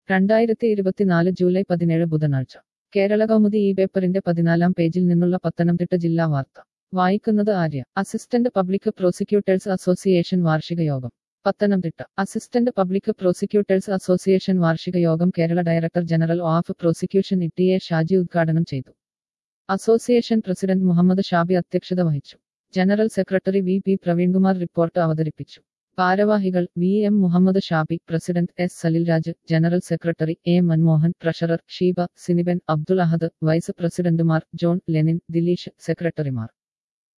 2024 July 17 ബുധനാഴ്ച കേരള കൗമുദി ഈ പേപ്പറിന്റെ 14-ാം പേജിൽ നിന്നുള്ള പത്തനംതിട്ട ജില്ലാ വാർത്ത വായിക്കുന്നത് Arya. Assistant public prosecutors association വാർഷിക യോഗം Pathanamthitta. Assistant public prosecutors association വാർഷിക യോഗം Kerala director general of prosecution TA. Shaji ഉദ്ഘാടനം ചെയ്തു. അസോസിയേഷൻ പ്രസിഡന്റ് മുഹമ്മദ് ഷാബി അധ്യക്ഷത വഹിച്ചു. General secretary V. Praveenkumar report അവതരിപ്പിച്ചു. ഭാരവാഹികൾ V. M. Muhammad Shabi, president S. Salilraj, general secretary A. Manmohan, treasurer Sheeba, Siniban, Abdul Ahad, vice പ്രസിഡന്റുമാർ ജോൺ, ലെനിൻ, ദിലീഷ്, സെക്രട്ടറിമാർ